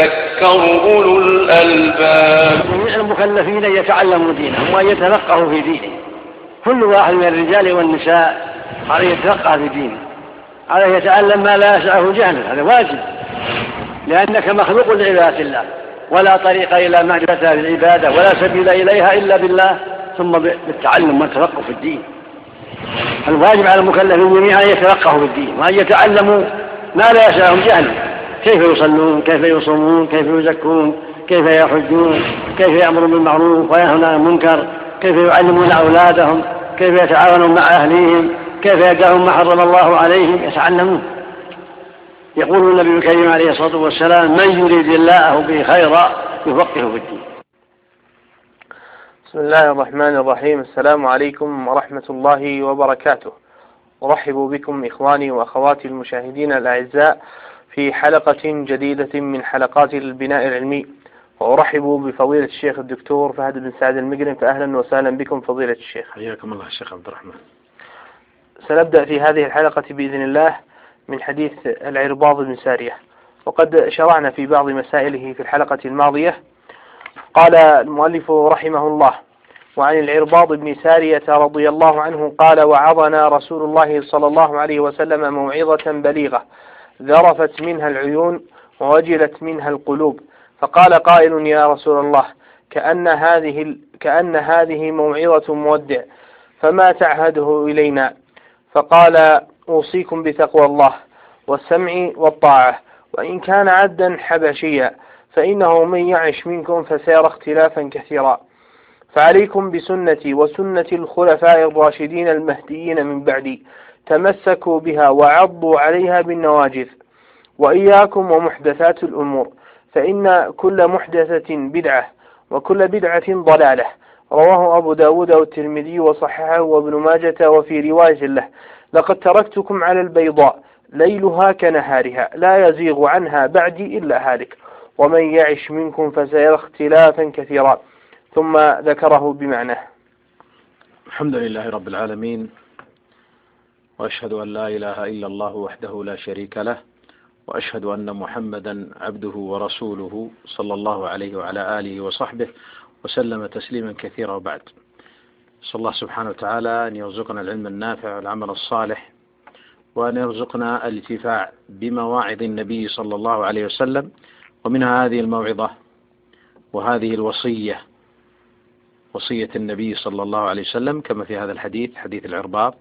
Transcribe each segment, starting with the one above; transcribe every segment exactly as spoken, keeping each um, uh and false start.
يتذكر أولو الألباب. جميع المكلفين يتعلموا دينهم وأن يتفقهوا في دينه. كل واحد من الرجال والنساء عليه يتفقه في دينه، عليه يتعلم ما لا يسعه جهله، هذا واجب، لأنك مخلوق لعبادة الله، ولا طريق إلى معرفة العبادة ولا سبيل إليها إلا بالله ثم بالتعلم والتفقه في الدين. الواجب على المكلفين جميعا أن يتفقهوا في الدين وأن يتعلموا ما لا يسعهم جهله، كيف يصلون، كيف يصومون، كيف يزكون، كيف يحجون، كيف يأمرون بالمعروف وينهون عن المنكر، كيف يعلمون أولادهم، كيف يتعاونون مع أهليهم، كيف يدعون ما حرم الله عليهم، يتعلمون. يقول النبي الكريم عليه الصلاة والسلام: من يريد الله به خيرا يفقهه في الدين. بسم الله الرحمن الرحيم. السلام عليكم ورحمة الله وبركاته. أرحب بكم إخواني وأخواتي المشاهدين الأعزاء في حلقة جديدة من حلقات البناء العلمي، وأرحب بفضيلة الشيخ الدكتور فهد بن سعد المقرن، فأهلا وسهلا بكم فضيلة الشيخ. حياكم الله الشيخ عبد الرحمن. سنبدأ في هذه الحلقة بإذن الله من حديث العرباض بن سارية، وقد شرعنا في بعض مسائله في الحلقة الماضية. قال المؤلف رحمه الله: وعن العرباض بن سارية رضي الله عنه قال: وعظنا رسول الله صلى الله عليه وسلم موعظة بليغة ذرفت منها العيون ووجلت منها القلوب، فقال قائل: يا رسول الله، كأن هذه كأن هذه موعظة مودع، فما تعهده إلينا؟ فقال: أوصيكم بتقوى الله والسمع والطاعة، وإن كان عبدا حبشيا، فإنه من يعش منكم فسيرى اختلافا كثيرا، فعليكم بسنتي وسنة الخلفاء الراشدين المهديين من بعدي، تمسكوا بها وعضوا عليها بالنواجذ، وإياكم ومحدثات الأمور، فإن كل محدثة بدعة وكل بدعة ضلالة. رواه أبو داود والترمذي وصححه وابن ماجة. وفي رواية له: لقد تركتكم على البيضاء ليلها كنهارها لا يزيغ عنها بعدي إلا هالك، ومن يعش منكم فسيرى اختلافا كثيرا. ثم ذكره بمعناه. الحمد لله رب العالمين، وأشهد أن لا إله إلا الله وحده لا شريك له، وأشهد أن محمدا عبده ورسوله صلى الله عليه وعلى آله وصحبه وسلم تسليما كثيرا. وبعد، صلى الله سبحانه وتعالى أن يرزقنا العلم النافع والعمل الصالح، وأن يرزقنا الانتفاع بمواعظ النبي صلى الله عليه وسلم، ومنها هذه الموعظة وهذه الوصية، وصية النبي صلى الله عليه وسلم كما في هذا الحديث، حديث العرباض،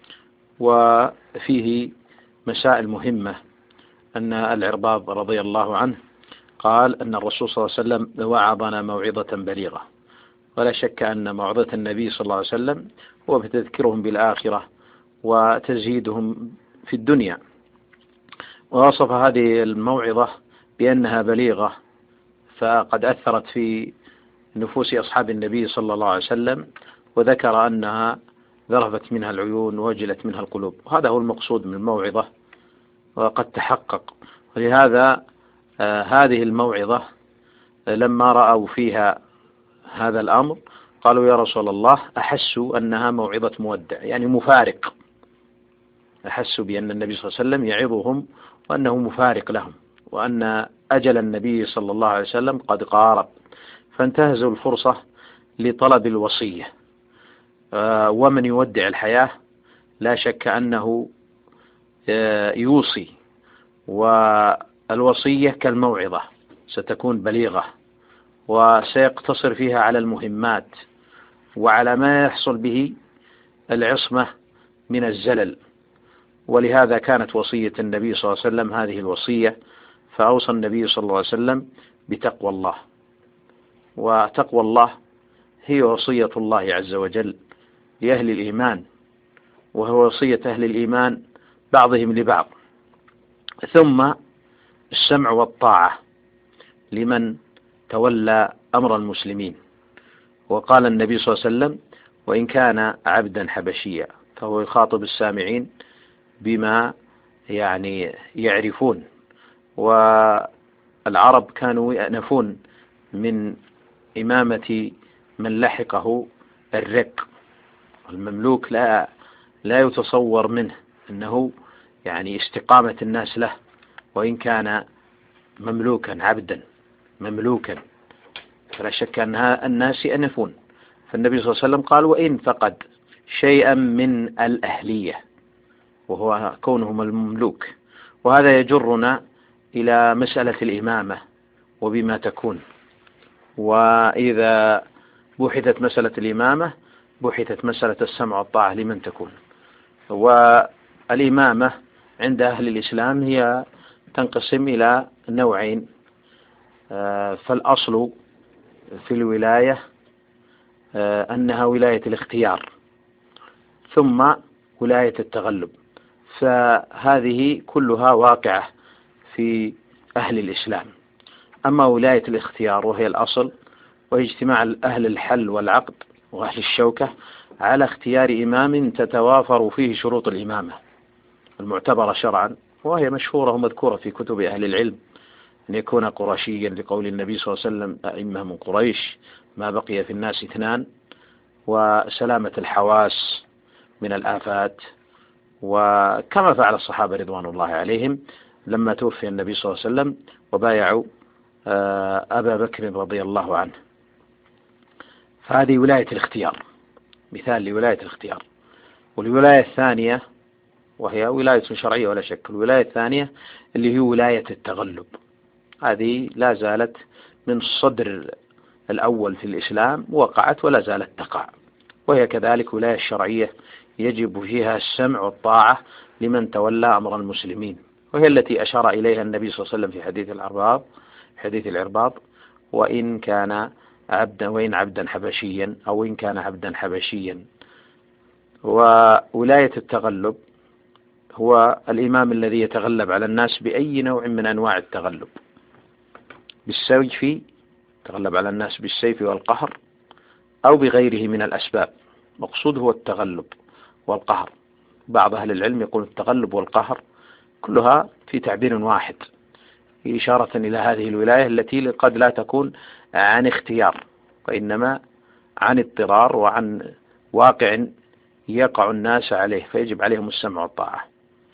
وفيه مسائل مهمة. أن العرباض رضي الله عنه قال أن الرسول صلى الله عليه وسلم وعظنا موعظة بليغة، ولا شك أن موعظة النبي صلى الله عليه وسلم هو بتذكرهم بالآخرة وتزهيدهم في الدنيا. ووصف هذه الموعظة بأنها بليغة، فقد أثرت في نفوس أصحاب النبي صلى الله عليه وسلم، وذكر أنها ذرفت منها العيون ووجلت منها القلوب. وهذا هو المقصود من الموعظة، وقد تحقق. ولهذا آه هذه الموعظة آه لما رأوا فيها هذا الأمر قالوا: يا رسول الله، أحسوا أنها موعظة مودع، يعني مفارق. أحسوا بأن النبي صلى الله عليه وسلم يعظهم وأنه مفارق لهم، وأن أجل النبي صلى الله عليه وسلم قد قارب، فانتهزوا الفرصة لطلب الوصية. آه ومن يودع الحياة لا شك أنه آه يوصي، والوصية كالموعظة ستكون بليغة، وسيقتصر فيها على المهمات وعلى ما يحصل به العصمة من الزلل. ولهذا كانت وصية النبي صلى الله عليه وسلم هذه الوصية، فأوصى النبي صلى الله عليه وسلم بتقوى الله. وتقوى الله هي وصية الله عز وجل لأهل الإيمان، وهو وصية أهل الإيمان بعضهم لبعض. ثم السمع والطاعة لمن تولى أمر المسلمين. وقال النبي صلى الله عليه وسلم: وإن كان عبدا حبشيا، فهو يخاطب السامعين بما يعني يعرفون. والعرب كانوا يأنفون من إمامة من لحقه الرق، المملوك لا لا يتصور منه أنه يعني استقامة الناس له، وإن كان مملوكا عبدا. مملوكا، فلا شك أنها الناس يأنفون. فالنبي صلى الله عليه وسلم قال وإن فقد شيئا من الأهلية وهو كونهم المملوك. وهذا يجرنا إلى مسألة الإمامة وبما تكون. وإذا بحثت مسألة الإمامة بحثت مسألة السمع والطاعة لمن تكون. والإمامة عند أهل الإسلام هي تنقسم إلى نوعين. فالأصل في الولاية أنها ولاية الاختيار، ثم ولاية التغلب، فهذه كلها واقعة في أهل الإسلام. أما ولاية الاختيار وهي الأصل، وهي اجتماع أهل الحل والعقد وأهل الشوكة على اختيار إمام تتوافر فيه شروط الإمامة المعتبرة شرعا، وهي مشهورة ومذكورة في كتب أهل العلم، أن يكون قرشيا لقول النبي صلى الله عليه وسلم أئمة من قريش ما بقي في الناس اثنان، وسلامة الحواس من الآفات، وكما فعل الصحابة رضوان الله عليهم لما توفي النبي صلى الله عليه وسلم وبايعوا أبا بكر رضي الله عنه. فهذه ولاية الاختيار، مثال لولاية الاختيار. والولاية الثانية وهي ولاية شرعية ولا شك، الولاية الثانية اللي هي ولاية التغلب، هذه لا زالت من الصدر الأول في الإسلام، وقعت ولا زالت تقع. وهي كذلك ولاية شرعية يجب فيها السمع والطاعة لمن تولى أمر المسلمين، وهي التي أشار إليها النبي صلى الله عليه وسلم في حديث العرباض حديث العرباض وإن كان عبدا وإن عبدا حبشيا أو إن كان عبدا حبشيا. وولاية التغلب هو الإمام الذي يتغلب على الناس بأي نوع من أنواع التغلب، بالسيف، يتغلب على الناس بالسيف والقهر أو بغيره من الأسباب. مقصود هو التغلب والقهر. بعض أهل العلم يقول التغلب والقهر كلها في تعبير واحد، إشارة إلى هذه الولاية التي قد لا تكون عن اختيار، وإنما عن اضطرار وعن واقع يقع الناس عليه، فيجب عليهم السمع والطاعة.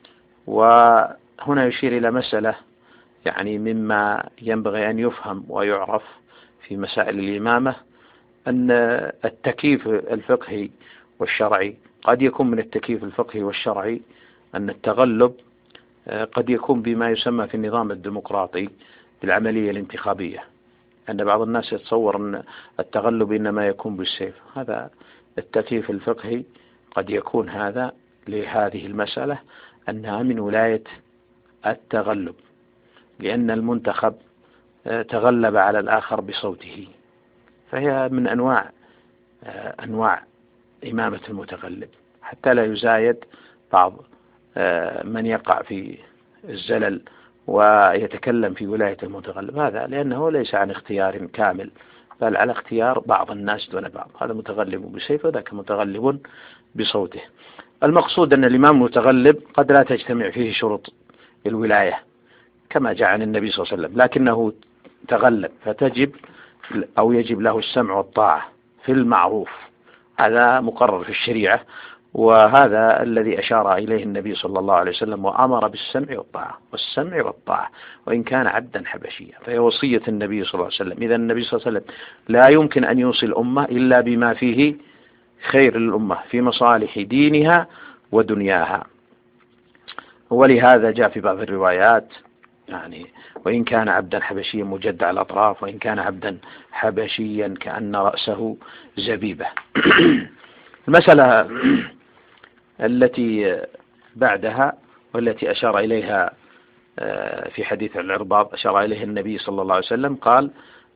وهنا يشير إلى مسألة يعني مما ينبغي أن يفهم ويعرف في مسائل الإمامة، أن التكييف الفقهي والشرعي قد يكون من التكييف الفقهي والشرعي أن التغلب قد يكون بما يسمى في النظام الديمقراطي بالعملية الانتخابية، أن بعض الناس يتصور أن التغلب إنما يكون بالسيف. هذا التكييف الفقهي قد يكون هذا لهذه المسألة أنها من ولاية التغلب، لأن المنتخب تغلب على الآخر بصوته، فهي من أنواع أنواع إمامة المتغلب، حتى لا يزايد بعض من يقع في الزلل ويتكلم في ولاية المتغلب، هذا لأنه ليس عن اختيار كامل بل على اختيار بعض الناس دون بعض. هذا متغلب بسيف وذاك متغلب بصوته. المقصود أن الإمام المتغلب قد لا تجتمع فيه شروط الولاية كما جاء عن النبي صلى الله عليه وسلم، لكنه تغلب فتجب أو يجب له السمع والطاعة في المعروف، هذا مقرر في الشريعة، وهذا الذي أشار إليه النبي صلى الله عليه وسلم وأمر بالسمع والطاعة والسمع والطاعة وإن كان عبدا حبشيا، فهي وصية النبي صلى الله عليه وسلم. إذا النبي صلى الله عليه وسلم لا يمكن أن يوصي الأمة إلا بما فيه خير للأمة في مصالح دينها ودنياها. ولهذا جاء في بعض الروايات يعني وإن كان عبدا حبشيا مجدع الأطراف وإن كان عبدا حبشيا كأن رأسه زبيبة. المسألة التي بعدها والتي أشار إليها في حديث العرباض أشار إليه النبي صلى الله عليه وسلم، قال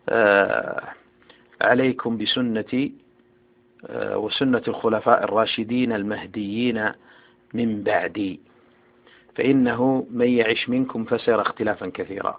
عليكم بسنتي وسنة الخلفاء الراشدين المهديين من بعدي فإنه من يعش منكم فسيرى اختلافا كثيرا.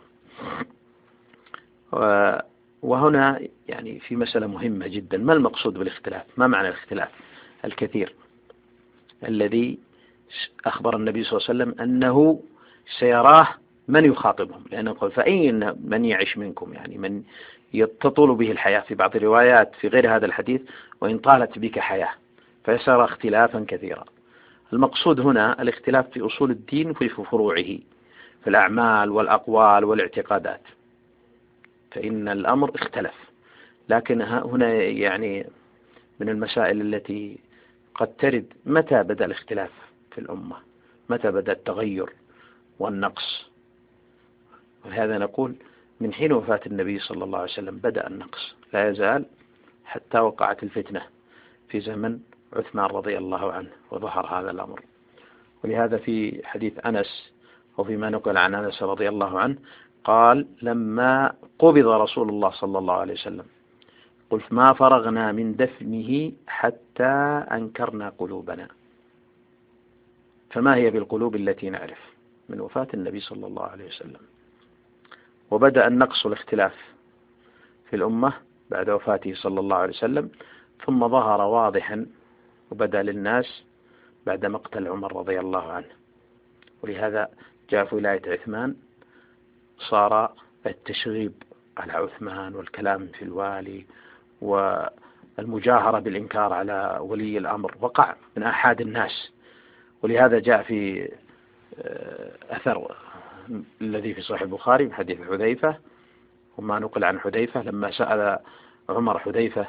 وهنا يعني في مسألة مهمة جدا، ما المقصود بالاختلاف؟ ما معنى الاختلاف الكثير الذي أخبر النبي صلى الله عليه وسلم أنه سيراه من يخاطبهم؟ لأنه قال فإن من يعش منكم يعني من تطول به الحياة، في بعض الروايات في غير هذا الحديث وإن طالت بك حياة فسيرى اختلافا كثيرا. المقصود هنا الاختلاف في أصول الدين وفي فروعه في الأعمال والأقوال والاعتقادات. فإن الأمر اختلف. لكن هنا يعني من المسائل التي قد ترد متى بدأ الاختلاف في الأمة، متى بدأ التغير والنقص. ولهذا نقول من حين وفاة النبي صلى الله عليه وسلم بدأ النقص، لا يزال حتى وقعت الفتنة في زمن عثمان رضي الله عنه وظهر هذا الأمر. ولهذا في حديث أنس وفيما نقل عن أنس رضي الله عنه قال لما قبض رسول الله صلى الله عليه وسلم قلت ما فرغنا من دفنه حتى أنكرنا قلوبنا. فما هي بالقلوب التي نعرف من وفاة النبي صلى الله عليه وسلم. وبدأ النقص والاختلاف في الأمة بعد وفاته صلى الله عليه وسلم، ثم ظهر واضحا وبدأ للناس بعد مقتل عمر رضي الله عنه. ولهذا جاء في ولاية عثمان صار التشغيب على عثمان والكلام في الوالي والمجاهرة بالإنكار على ولي الأمر وقع من أحد الناس. ولهذا جاء في أثر الذي في صحيح البخاري من حديث حذيفة وما نقل عن حذيفة لما سأل عمر حذيفة،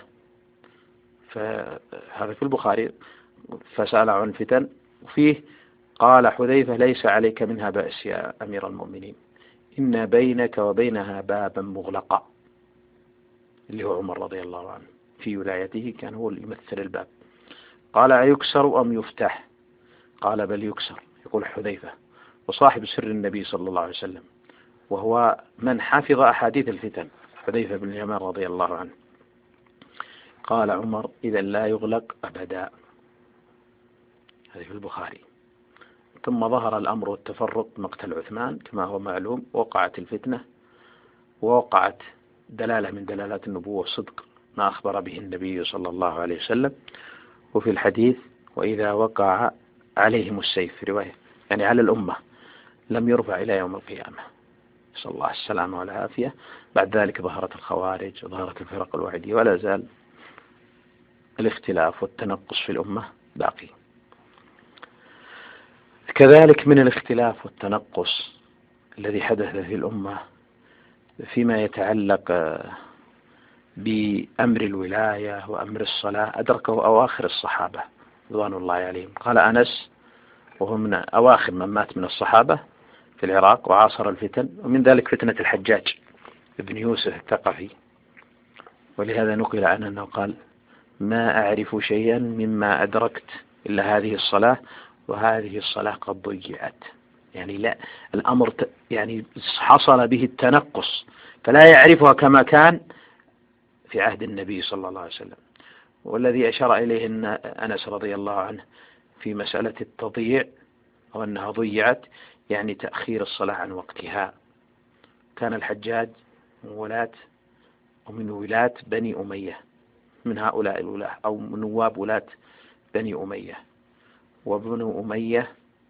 فهذا في البخاري، فسأل عن فتن وفيه قال حذيفة ليس عليك منها بأس يا أمير المؤمنين، إن بينك وبينها بابا مغلقا، اللي هو عمر رضي الله عنه في ولايته كان هو اللي يمثل الباب. قال أيكسر أم يفتح؟ قال بل يكسر، يقول حذيفة وصاحب سر النبي صلى الله عليه وسلم، وهو من حفظ أحاديث الفتن حذيفة بن اليمان رضي الله عنه. قال عمر إذا لا يغلق أبدا، هذه في البخاري. ثم ظهر الأمر والتفرق مقتل عثمان كما هو معلوم، وقعت الفتنة ووقعت دلالة من دلالات النبوة صدق ما أخبر به النبي صلى الله عليه وسلم. وفي الحديث وإذا وقع عليهم السيف في رواية يعني على الأمة لم يرفع إلى يوم القيامة، صلى الله عليه السلام والعافية. بعد ذلك ظهرت الخوارج وظهرت الفرق الوعيدية، ولا زال الاختلاف والتنقص في الأمة باقي. كذلك من الاختلاف والتنقص الذي حدث في الأمة فيما يتعلق بأمر الولاية وأمر الصلاة أدركه أواخر الصحابة رضوان الله عليهم. قال أنس وهو من أواخر من مات من الصحابة في العراق وعاصر الفتن، ومن ذلك فتنة الحجاج ابن يوسف الثقفي. ولهذا نقل عنه أنه قال ما أعرف شيئا مما أدركت إلا هذه الصلاة، وهذه الصلاة قد ضيعت. يعني لا الأمر يعني حصل به التنقص فلا يعرفها كما كان في عهد النبي صلى الله عليه وسلم. والذي أشار إليه أن أنس رضي الله عنه في مسألة التضييع أو أنها ضيعت يعني تأخير الصلاة عن وقتها. كان الحجاج من ولاة ومن ولاة بني أمية، من هؤلاء الولاة أو من نواب ولاة بني أمية، وابن أمية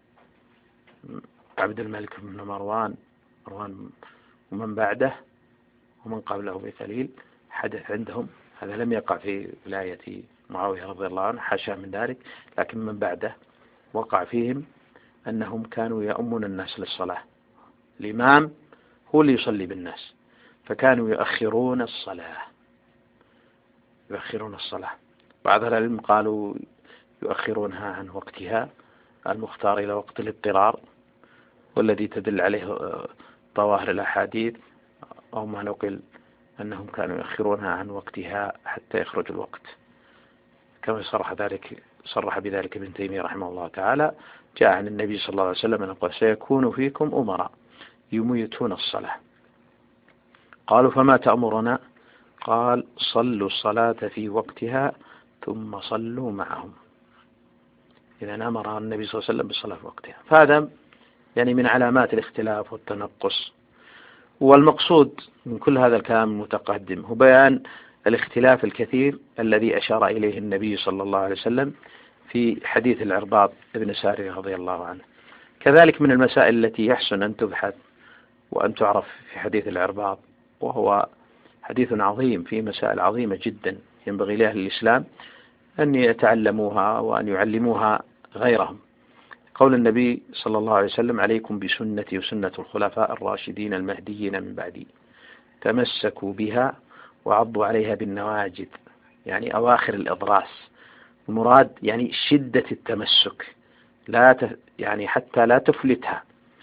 عبد الملك بن مروان مروان ومن بعده ومن قبله بقليل حدث عندهم، هذا لم يقع في ولاية معاوية رضي الله عنه حاشا من ذلك، لكن من بعده وقع فيهم أنهم كانوا يؤمون الناس للصلاة، الإمام هو اللي يصلي بالناس، فكانوا يؤخرون الصلاة يؤخرون الصلاة بعض العلم قالوا يؤخرونها عن وقتها المختار إلى وقت الاضطرار، والذي تدل عليه ظواهر الأحاديث أو ما نقل أنهم كانوا يؤخرونها عن وقتها حتى يخرج الوقت، كما صرح ذلك صرح بذلك ابن تيمية رحمه الله تعالى. جاء عن النبي صلى الله عليه وسلم أنه قال سيكون فيكم أمراء يميتون الصلاة. قالوا فما تأمرنا؟ قال صلوا الصلاة في وقتها ثم صلوا معهم. إذا أمر النبي صلى الله عليه وسلم بالصلاة في وقتها، فهذا يعني من علامات الاختلاف والتنقص. والمقصود من كل هذا الكلام المتقدم هو بيان الاختلاف الكثير الذي أشار إليه النبي صلى الله عليه وسلم في حديث العرباض بن سارية رضي الله عنه. كذلك من المسائل التي يحسن أن تبحث وأن تعرف في حديث العرباض، وهو حديث عظيم فيه مسائل عظيمة جدا ينبغي لأهل الإسلام أن يتعلموها وأن يعلموها غيرهم. قول النبي صلى الله عليه وسلم عليكم بسنتي وسنة الخلفاء الراشدين المهديين من بعدي، تمسكوا بها وعضوا عليها بالنواجذ، يعني أواخر الإضراس. المراد يعني شدة التمسك، لا ت... يعني حتى لا تفلتها.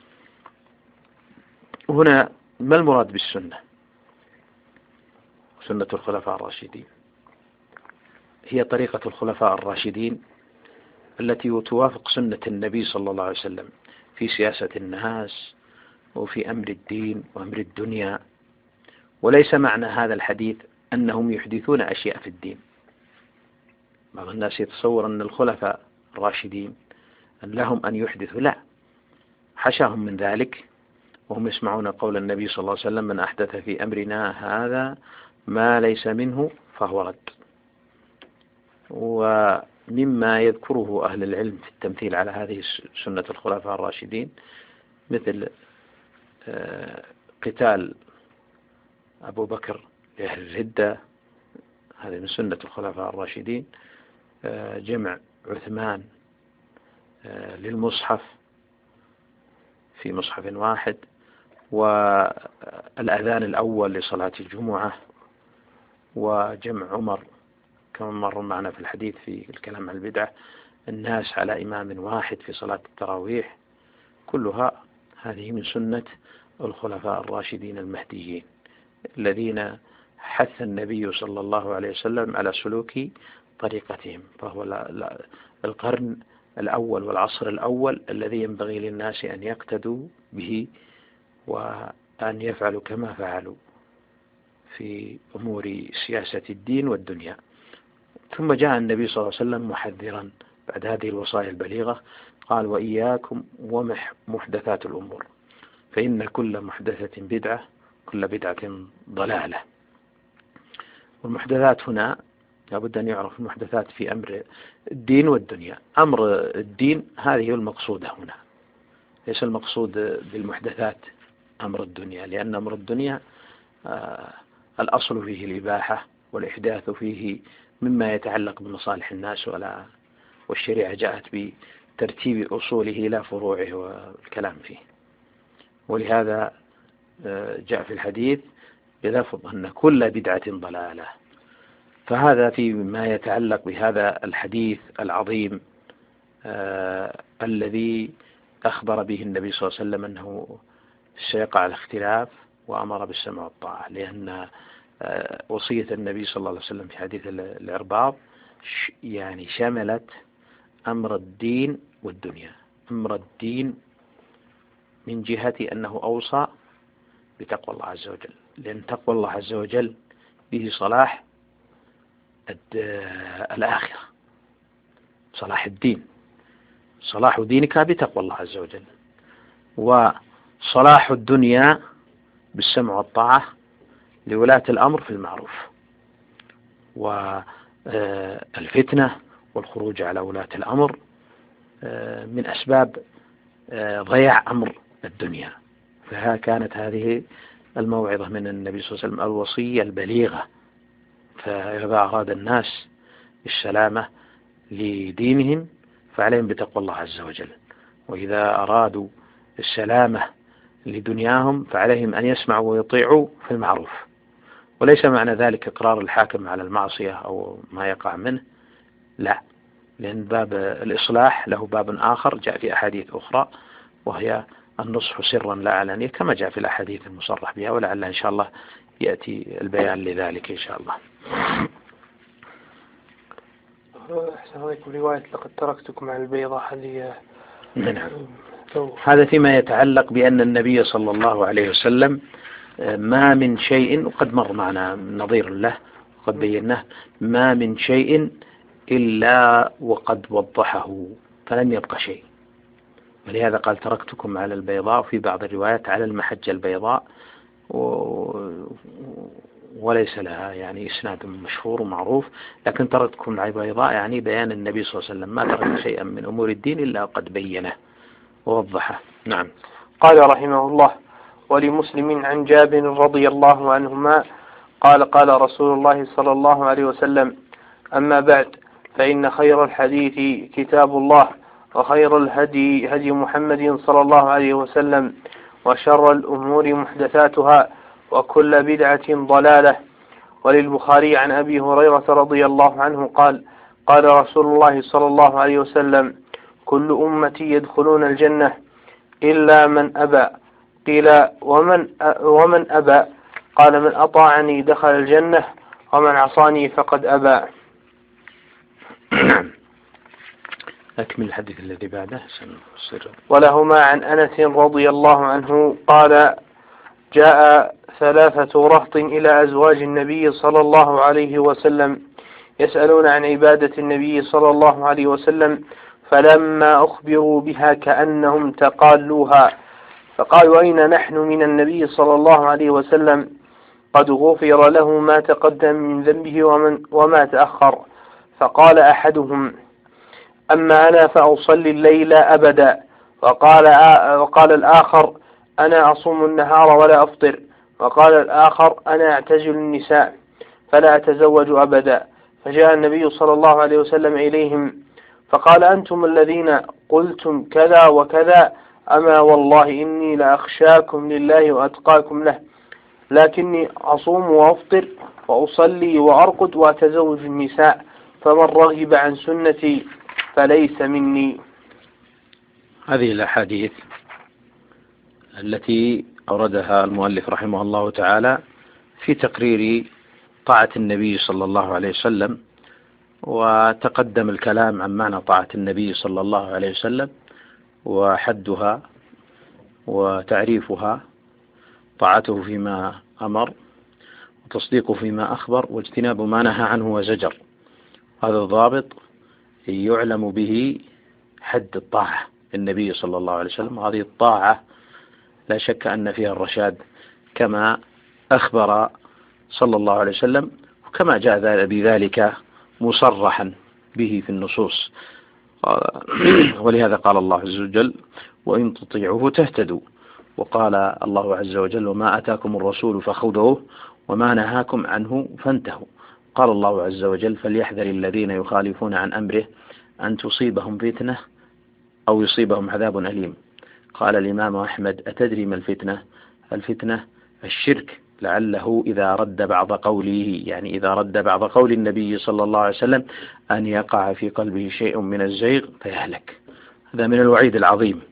هنا ما المراد بالسنة؟ سنة الخلفاء الراشدين هي طريقة الخلفاء الراشدين التي توافق سنة النبي صلى الله عليه وسلم في سياسة الناس وفي أمر الدين وأمر الدنيا. وليس معنى هذا الحديث أنهم يحدثون أشياء في الدين. بعض الناس يتصور أن الخلفاء الراشدين أن لهم أن يحدثوا، لا، حشاهم من ذلك، وهم يسمعون قول النبي صلى الله عليه وسلم: من أحدث في أمرنا هذا ما ليس منه فهو رد. ومما يذكره أهل العلم في التمثيل على هذه سنة الخلفاء الراشدين مثل قتال أبو بكر لأهل الردة، هذه من سنة الخلفاء الراشدين، جمع عثمان للمصحف في مصحف واحد، والأذان الأول لصلاة الجمعة، وجمع عمر كما مر معنا في الحديث في الكلام عن البدعة الناس على إمام واحد في صلاة التراويح. كلها هذه من سنة الخلفاء الراشدين المهديين الذين حث النبي صلى الله عليه وسلم على سلوك طريقتهم. فهو القرن الأول والعصر الأول الذي ينبغي للناس أن يقتدوا به وأن يفعلوا كما فعلوا في أمور سياسة الدين والدنيا. ثم جاء النبي صلى الله عليه وسلم محذرا بعد هذه الوصايا البليغة، قال: وإياكم ومحدثات الأمور فإن كل محدثة بدعة كل بدعة ضلالة. والمحدثات هنا لابد أن يعرف المحدثات في أمر الدين والدنيا. أمر الدين هذه المقصودة هنا، ليس المقصود بالمحدثات أمر الدنيا، لأن أمر الدنيا آه الأصل فيه الإباحة، والإحداث فيه مما يتعلق بمصالح الناس، ولا والشريعة جاءت بترتيب أصوله لا فروعه والكلام فيه. ولهذا جاء في الحديث بلفظ أن كل بدعة ضلالة. فهذا فيما يتعلق بهذا الحديث العظيم آه الذي أخبر به النبي صلى الله عليه وسلم أنه سيقع الاختلاف، وأمر بالسمع والطاعة، لأن آه وصية النبي صلى الله عليه وسلم في حديث العرباض يعني شملت أمر الدين والدنيا. أمر الدين من جهة أنه أوصى بتقوى الله عز وجل، لأن تقوى الله عز وجل به صلاح الآخرة، صلاح الدين، صلاح دينك بتقوى الله عز وجل، وصلاح الدنيا بالسمع والطاعة لولاة الأمر في المعروف، والفتنة والخروج على ولاة الأمر من أسباب ضياع أمر الدنيا. فها كانت هذه الموعظة من النبي صلى الله عليه وسلم الوصية البليغة. فإذا أراد الناس السلامة لدينهم فعليهم بتقوى الله عز وجل، وإذا أرادوا السلامة لدنياهم فعليهم أن يسمعوا ويطيعوا في المعروف. وليس معنى ذلك إقرار الحاكم على المعصية أو ما يقع منه، لا، لأن باب الإصلاح له باب آخر جاء في أحاديث أخرى، وهي النصح سرا لا علانية، كما جاء في الأحاديث المصرح بها، ولعل إن شاء الله يأتي البيان لذلك إن شاء الله. أحسن عليكم. رواية لقد تركتكم على البيضاء هذه نعم. هذا فيما يتعلق بأن النبي صلى الله عليه وسلم ما من شيء، وقد مر معنا نظير له وقد بيناه، ما من شيء إلا وقد وضحه فلم يبقى شيء. ولهذا قال: تركتكم على البيضاء، وفي بعض الروايات على المحجة البيضاء، وليس لها يعني إسناد مشهور ومعروف، لكن تركتكم على البيضاء يعني بيان النبي صلى الله عليه وسلم ما ترك شيئا من أمور الدين إلا قد بينه ووضحه. نعم. قال رحمه الله: ولمسلم عن جابر رضي الله عنهما قال: قال رسول الله صلى الله عليه وسلم: أما بعد، فإن خير الحديث كتاب الله، وخير الهدي هدي محمد صلى الله عليه وسلم، وشر الأمور محدثاتها، وكل بدعة ضلالة. وللبخاري عن أبي هريرة رضي الله عنه قال قال رسول الله صلى الله عليه وسلم كل أمتي يدخلون الجنة إلا من أبى. قيل ومن ومن أبى؟ قال من أطاعني دخل الجنة ومن عصاني فقد أبى. أكمل الحديث الذي بعده. ولهما عن أنس رضي الله عنه قال جاء ثلاثة رهط إلى أزواج النبي صلى الله عليه وسلم يسألون عن عبادة النبي صلى الله عليه وسلم، فلما أخبروا بها كأنهم تقالوها، فقالوا أين نحن من النبي صلى الله عليه وسلم؟ قد غفر له ما تقدم من ذنبه ومن وما تأخر. فقال أحدهم أما أنا فأصلي الليل أبدا. وقال, وقال الآخر أنا أصوم النهار ولا أفطر. وقال الآخر أنا أعتزل النساء فلا أتزوج أبدا. فجاء النبي صلى الله عليه وسلم إليهم فقال أنتم الذين قلتم كذا وكذا، أما والله إني لأخشاكم لله وأتقاكم له، لكني أصوم وأفطر وأصلي وأرقد وأتزوج النساء، فمن رغب عن سنتي فليس مني. هذه الأحاديث التي أوردها المؤلف رحمه الله تعالى في تقرير طاعة النبي صلى الله عليه وسلم، وتقدم الكلام عن معنى طاعة النبي صلى الله عليه وسلم وحدها وتعريفها، طاعته فيما أمر وتصديقه فيما أخبر واجتناب ما نهى عنه وزجر. هذا الضابط يعلم به حد الطاعة للنبي صلى الله عليه وسلم، وهذه الطاعة لا شك أن فيها الرشاد كما أخبر صلى الله عليه وسلم، وكما جاء بذلك مصرحا به في النصوص. ولهذا قال الله عز وجل وإن تطيعوه تهتدوا، وقال الله عز وجل وما أتاكم الرسول فخذوه وما نهاكم عنه فانتهوا. قال الله عز وجل فليحذر الذين يخالفون عن أمره أن تصيبهم فتنة أو يصيبهم عذاب أليم. قال الإمام أحمد أتدري ما الفتنة؟ الفتنة الشرك، لعله إذا رد بعض قوله، يعني إذا رد بعض قول النبي صلى الله عليه وسلم، أن يقع في قلبه شيء من الزيغ فيهلك. هذا من الوعيد العظيم.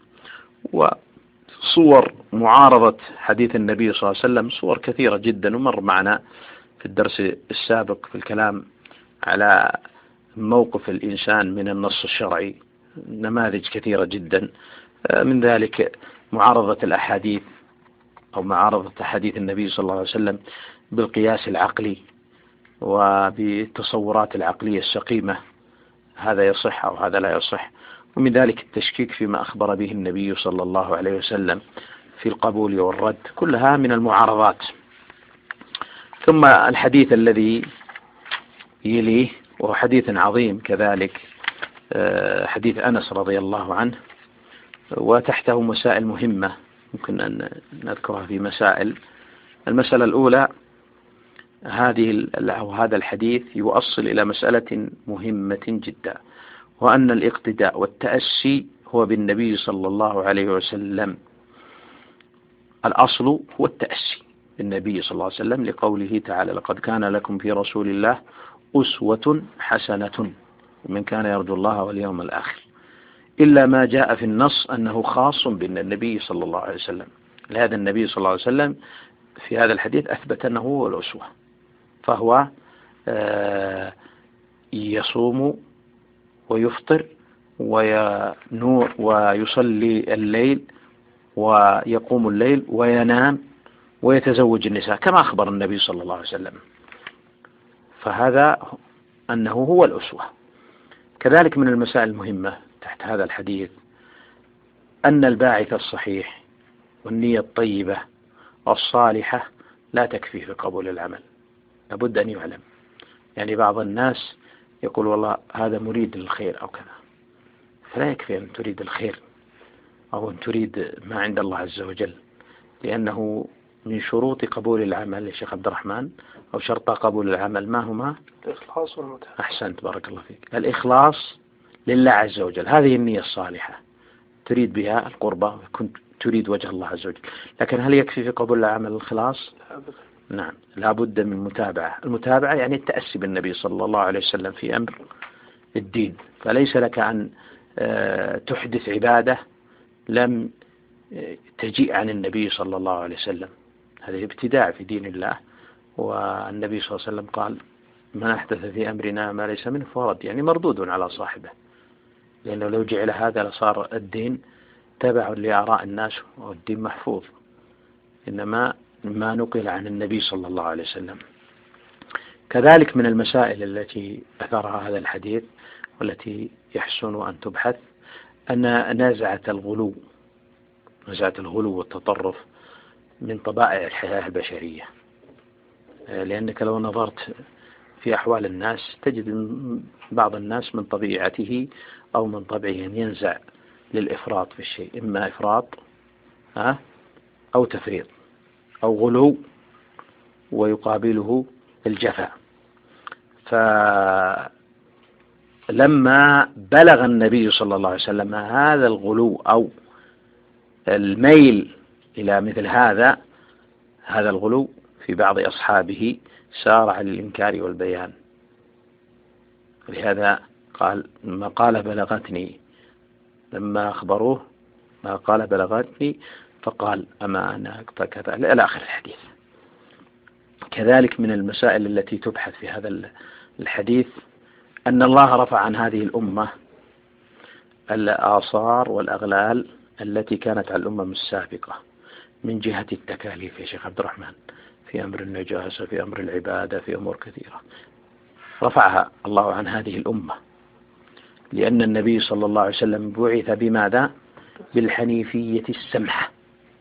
وصور معارضة حديث النبي صلى الله عليه وسلم صور كثيرة جدا، ومر معنا في الدرس السابق في الكلام على موقف الإنسان من النص الشرعي نماذج كثيرة جدا، من ذلك معارضة الأحاديث أو معارضة أحاديث النبي صلى الله عليه وسلم بالقياس العقلي وبالتصورات العقلية السقيمة، هذا يصح أو هذا لا يصح. ومن ذلك التشكيك فيما أخبر به النبي صلى الله عليه وسلم في القبول والرد، كلها من المعارضات. ثم الحديث الذي يليه وهو حديث عظيم كذلك، حديث أنس رضي الله عنه، وتحته مسائل مهمة ممكن أن نذكرها في مسائل. المسألة الأولى، هذه أو هذا الحديث يوصل إلى مسألة مهمة جدا، وأن الاقتداء والتأسي هو بالنبي صلى الله عليه وسلم. الأصل هو التأسي بالنبي صلى الله عليه وسلم، لقوله تعالى لقد كان لكم في رسول الله أسوة حسنة من كان يرجو الله واليوم الآخر، إلا ما جاء في النص أنه خاص بالنبي صلى الله عليه وسلم. لهذا النبي صلى الله عليه وسلم في هذا الحديث أثبت أنه هو الأسوة، فهو يصوم ويفطر وينور ويصلي الليل ويقوم الليل وينام ويتزوج النساء كما أخبر النبي صلى الله عليه وسلم، فهذا أنه هو الأسوة. كذلك من المسائل المهمة تحت هذا الحديث أن الباعث الصحيح والنية الطيبة والصالحة لا تكفي في قبول العمل، لابد أن يعلم. يعني بعض الناس يقول والله هذا مريد للخير أو كذا، فلا يكفي أن تريد الخير أو أن تريد ما عند الله عز وجل، لأنه من شروط قبول العمل يا شيخ عبد الرحمن أو شرط قبول العمل ما هما؟ الإخلاص والمتابعة. أحسنت بارك الله فيك. الإخلاص لله عز وجل، هذه النية الصالحة تريد بها القربة، كنت تريد وجه الله عز وجل. لكن هل يكفي في قبول العمل الخلاص؟ نعم، لا بد من متابعة. المتابعة يعني التأسي بالنبي صلى الله عليه وسلم في أمر الدين، فليس لك أن تحدث عبادة لم تجيء عن النبي صلى الله عليه وسلم، هذا ابتداع في دين الله. والنبي صلى الله عليه وسلم قال: من أحدث في أمرنا ما ليس منه فهو رد، يعني مردود على صاحبه، لأنه لو جعل هذا لصار الدين تبع لآراء الناس والدين محفوظ، إنما ما نقل عن النبي صلى الله عليه وسلم. كذلك من المسائل التي أثرها هذا الحديث والتي يحسن أن تبحث أن نزعة الغلو نزعة الغلو والتطرف من طبائع الحياة البشرية، لأنك لو نظرت في أحوال الناس تجد بعض الناس من طبيعته أو من طبعه أن ينزع للإفراط في الشيء، إما إفراط أو تفريط أو غلو ويقابله الجفاء. فلما بلغ النبي صلى الله عليه وسلم هذا الغلو أو الميل إلى مثل هذا هذا الغلو في بعض أصحابه سارع للإنكار والبيان، لهذا قال ما قال بلغتني لما أخبروه ما قال بلغتني فقال أما أنا كذا إلى آخر الحديث. كذلك من المسائل التي تبحث في هذا الحديث أن الله رفع عن هذه الأمة الآثار والأغلال التي كانت على الأمم السابقة من جهة التكاليف يا شيخ عبد الرحمن، في أمر النجاسة، في أمر العبادة، في أمور كثيرة رفعها الله عن هذه الأمة، لأن النبي صلى الله عليه وسلم بعث بماذا؟ بالحنيفية السمحة.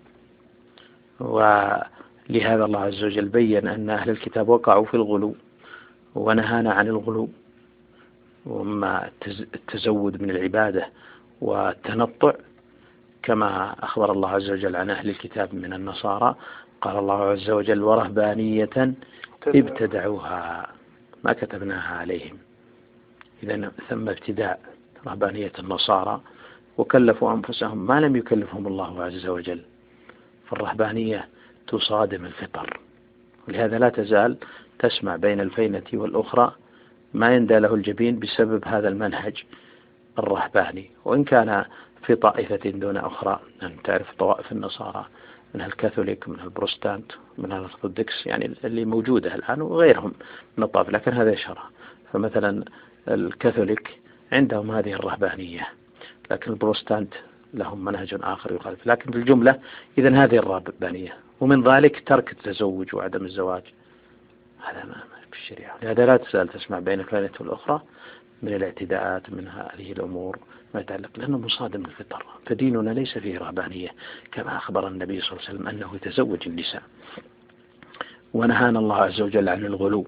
ولهذا الله عز وجل بين أن أهل الكتاب وقعوا في الغلو ونهانا عن الغلو، وما التزود من العبادة والتنطع، كما أخبر الله عز وجل عن أهل الكتاب من النصارى، قال الله عز وجل: ورهبانية ابتدعوها ما كتبناها عليهم. إذن ثم ابتداء رهبانية النصارى، وكلفوا أنفسهم ما لم يكلفهم الله عز وجل، فالرهبانية تصادم الفطر، ولهذا لا تزال تسمع بين الفينة والأخرى ما يندى له الجبين بسبب هذا المنهج الرهباني، وإن كان في طائفة دون أخرى. أن تعرف طوائف النصارى من الكاثوليك، من البروستانت، من الأرثوذكس، يعني اللي موجودة الآن، وغيرهم من الطائف، لكن هذا يشرح. فمثلا الكاثوليك عندهم هذه الرهبانية، لكن البروستانت لهم منهج آخر يخالف، لكن في الجملة إذن هذه الرهبانية. ومن ذلك ترك التزوج وعدم الزواج، هذا ما في الشريعة. لهذا لا تزال تسمع بين الفينة والأخرى من الاعتداءات من هذه الأمور ما يتعلق، لأنه مصادم للفطر. فديننا ليس فيه رهبانية، كما أخبر النبي صلى الله عليه وسلم أنه يتزوج النساء. ونهانا الله عز وجل عن الغلو،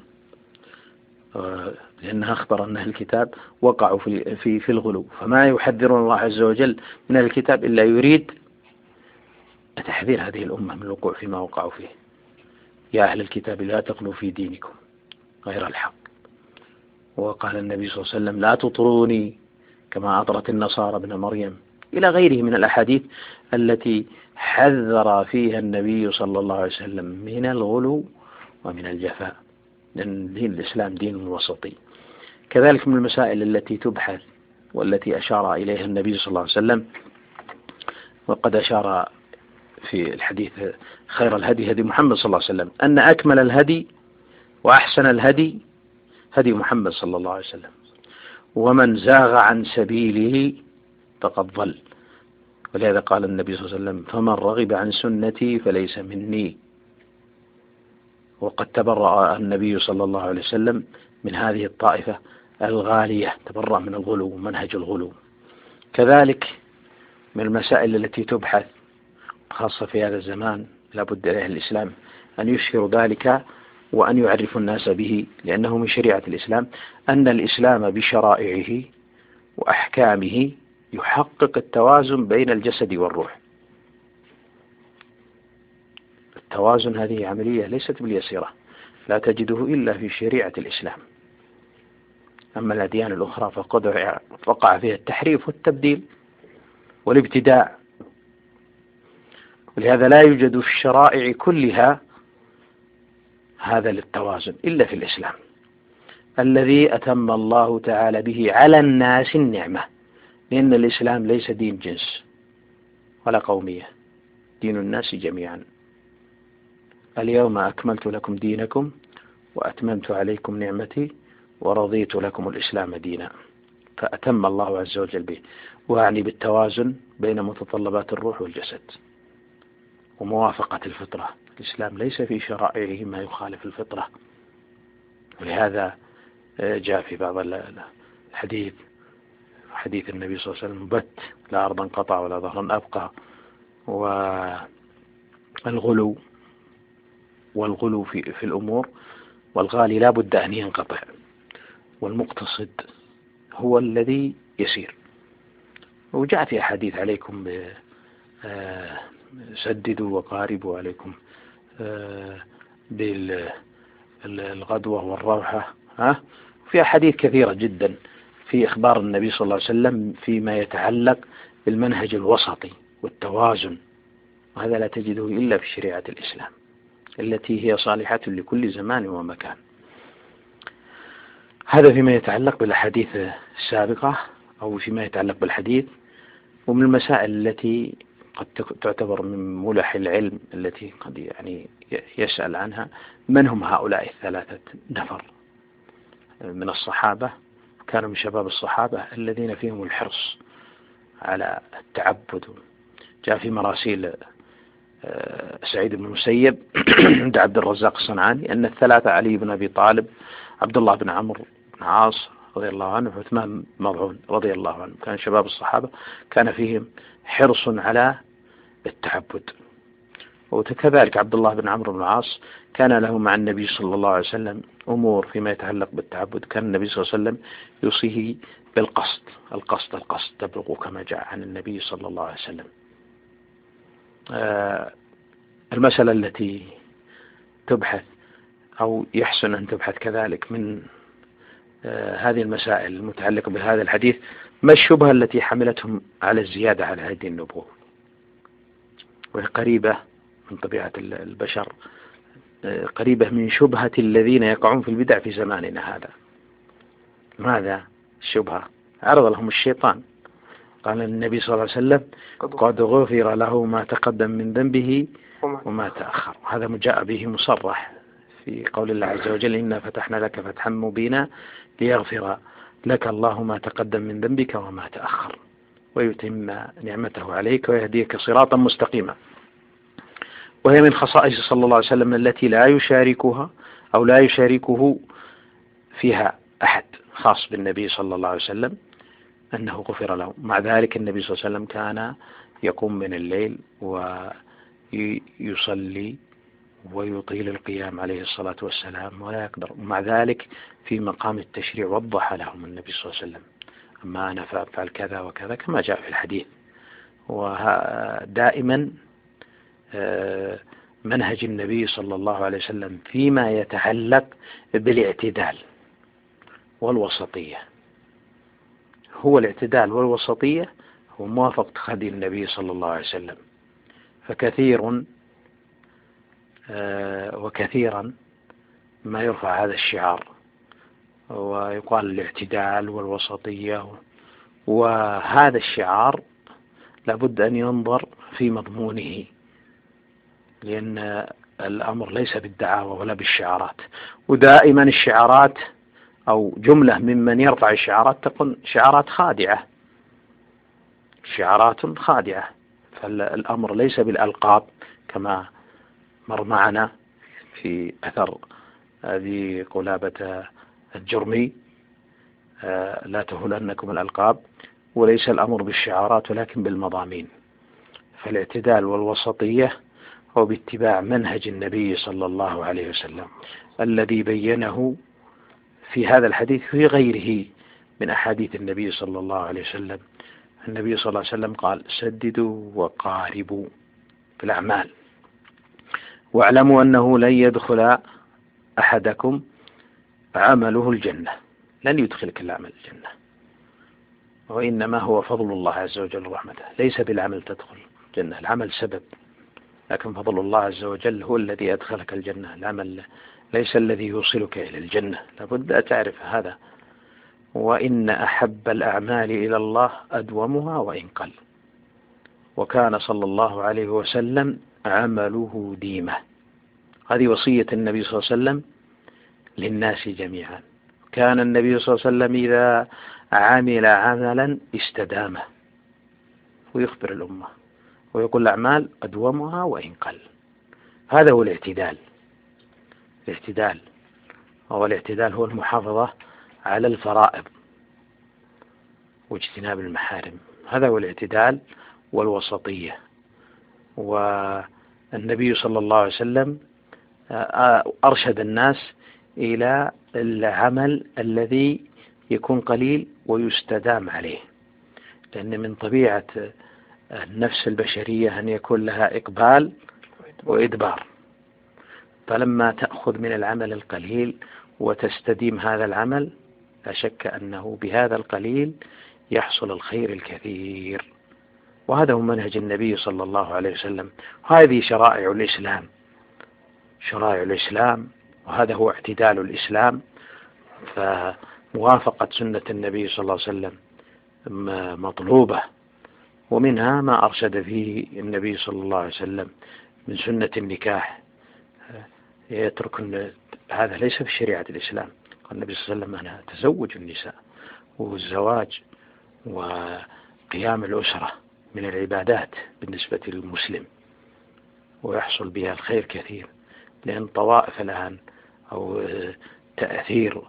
لأنها أخبر أن أهل الكتاب وقعوا في, في, في الغلو، فما يحذر الله عز وجل من أهل الكتاب إلا يريد تحذير هذه الأمة من الوقوع فيما وقعوا فيه. يا أهل الكتاب لا تغلوا في دينكم غير الحق. وقال النبي صلى الله عليه وسلم: لا تطروني كما أطرت النصارى ابن مريم، إلى غيره من الأحاديث التي حذر فيها النبي صلى الله عليه وسلم من الغلو ومن الجفاء، لأن دين الإسلام دين وسطي. كذلك من المسائل التي تبحث والتي أشار إليها النبي صلى الله عليه وسلم، وقد أشار في الحديث: خير الهدي هدي محمد صلى الله عليه وسلم، أن أكمل الهدي وأحسن الهدي هدي محمد صلى الله عليه وسلم، ومن زاغ عن سبيله فقد ضل. ولهذا قال النبي صلى الله عليه وسلم: فمن رغب عن سنتي فليس مني. وقد تبرأ النبي صلى الله عليه وسلم من هذه الطائفة الغالية، تبرأ من الغلو ومنهج الغلو. كذلك من المسائل التي تبحث خاصة في هذا الزمان لا بد عليه الإسلام أن يشهر ذلك وأن يعرف الناس به، لأنه من شريعة الإسلام، أن الإسلام بشرائعه وأحكامه يحقق التوازن بين الجسد والروح. التوازن هذه عملية ليست باليسيرة، لا تجده إلا في شريعة الإسلام. أما الأديان الأخرى فقد وقع فيها التحريف والتبديل والابتداع. ولهذا لا يوجد في الشرائع كلها هذا للتوازن إلا في الإسلام الذي أتم الله تعالى به على الناس النعمة، لأن الإسلام ليس دين جنس ولا قومية، دين الناس جميعا. اليوم أكملت لكم دينكم وأتممت عليكم نعمتي ورضيت لكم الإسلام دينا، فأتم الله عز وجل به، وأعني بالتوازن بين متطلبات الروح والجسد وموافقة الفطرة. الإسلام ليس في شرائعه ما يخالف الفطرة، ولهذا جاء في بعض الحديث حديث النبي صلى الله عليه وسلم: بت لا أرضا قطع ولا ظهرا أبقى. والغلو والغلو في, في الأمور، والغالي لا بد أن ينقطع، والمقتصد هو الذي يسير. وجاء في أحاديث: عليكم سددوا وقاربوا، عليكم بالغدوة والروحة. ها في أحاديث كثيرة جدا في إخبار النبي صلى الله عليه وسلم فيما يتعلق بالمنهج الوسطي والتوازن، وهذا لا تجده إلا في شريعة الإسلام التي هي صالحة لكل زمان ومكان. هذا فيما يتعلق بالأحاديث السابقة أو فيما يتعلق بالحديث. ومن المسائل التي قد تعتبر من ملح العلم التي قد يعني يسأل عنها: من هم هؤلاء الثلاثة نفر من الصحابة، كانوا من شباب الصحابة الذين فيهم الحرص على التعبد؟ جاء في مراسيل سعيد بن المسيب عند عبد الرزاق الصنعاني أن الثلاثة: علي بن أبي طالب، عبد الله بن عمرو بن عاص رضي الله عنه، وعثمان مظعون رضي الله عنه، كان شباب الصحابة كان فيهم حرص على التعبد. وكذلك عبد الله بن عمرو بن العاص كان له مع النبي صلى الله عليه وسلم أمور فيما يتعلق بالتعبد، كان النبي صلى الله عليه وسلم يوصيه بالقصد القصد القصد تبلغ كما جاء عن النبي صلى الله عليه وسلم. آه المسألة التي تبحث أو يحسن أن تبحث كذلك من آه هذه المسائل المتعلقة بهذا الحديث: ما الشبهة التي حملتهم على الزيادة على هذه النبوة؟ وهي قريبة من طبيعة البشر، آه قريبة من شبهة الذين يقعون في البدع في زماننا هذا. ماذا الشبهة؟ عرض لهم الشيطان، قال النبي صلى الله عليه وسلم: قد غفر له ما تقدم من ذنبه وما تأخر. هذا جاء به مصرح في قول الله عز وجل: إنا فتحنا لك فتحا مبينا ليغفر لك الله ما تقدم من ذنبك وما تأخر ويتم نعمته عليك ويهديك صراطا مستقيما. وهي من خصائص صلى الله عليه وسلم التي لا يشاركها أو لا يشاركه فيها أحد، خاص بالنبي صلى الله عليه وسلم أنه غفر له. مع ذلك النبي صلى الله عليه وسلم كان يقوم من الليل ويصلي ويطيل القيام عليه الصلاة والسلام ولا يقدر. ومع ذلك في مقام التشريع وضح لهم النبي صلى الله عليه وسلم: أما أنا فأفعل كذا وكذا كما جاء في الحديث. ودائما منهج النبي صلى الله عليه وسلم فيما يتعلق بالاعتدال والوسطية هو الاعتدال والوسطية، هو موافقة هدي النبي صلى الله عليه وسلم. فكثير وكثيرا ما يرفع هذا الشعار ويقال الاعتدال والوسطية، وهذا الشعار لابد أن ينظر في مضمونه، لأن الأمر ليس بالدعاوى ولا بالشعارات. ودائما الشعارات أو جملة ممن يرفع الشعارات تكون شعارات خادعة شعارات خادعة فالأمر ليس بالألقاب كما مر معنا في أثر هذه قلابة الجرمي: لا تهلنكم الألقاب. وليس الأمر بالشعارات ولكن بالمضامين. فالاعتدال والوسطية هو باتباع منهج النبي صلى الله عليه وسلم الذي بينه في هذا الحديث في غيره من أحاديث النبي صلى الله عليه وسلم. النبي صلى الله عليه وسلم قال: سددوا وقاربوا في الأعمال، واعلموا أنه لن يدخل أحدكم عمله الجنة، لن يدخلك العمل الجنة، وإنما هو فضل الله عز وجل ورحمته، ليس بالعمل تدخل الجنة، العمل سبب لكن فضل الله عز وجل هو الذي أدخلك الجنة، العمل ليس الذي يوصلك إلى الجنة، لابد أن تعرف هذا. وإن أحب الأعمال إلى الله أدومها وإن قل، وكان صلى الله عليه وسلم عمله ديمة. هذه وصية النبي صلى الله عليه وسلم للناس جميعا. كان النبي صلى الله عليه وسلم إذا عمل عملا استدامه، ويخبر الأمة ويقول الأعمال أدومها وإن قل. هذا هو الاعتدال. الاعتدال هو الاعتدال هو المحافظة على الفرائض واجتناب المحارم، هذا هو الاعتدال والوسطية. والنبي صلى الله عليه وسلم أرشد الناس إلى العمل الذي يكون قليل ويستدام عليه، لأن من طبيعة النفس البشرية أن يكون لها إقبال وإدبار، فلما تأخذ من العمل القليل وتستديم هذا العمل لا شك أنه بهذا القليل يحصل الخير الكثير. وهذا هو منهج النبي صلى الله عليه وسلم، هذه شرائع الإسلام، شرائع الإسلام، وهذا هو اعتدال الإسلام. فموافقة سنة النبي صلى الله عليه وسلم مطلوبة، ومنها ما أرشد فيه النبي صلى الله عليه وسلم من سنة النكاح. يترك هذا ليس في شريعة الإسلام. قال النبي صلى الله عليه وسلم أنا تزوج النساء، والزواج وقيام الأسرة من العبادات بالنسبة للمسلم، ويحصل بها الخير كثير، لأن طوائف الآن أو تأثير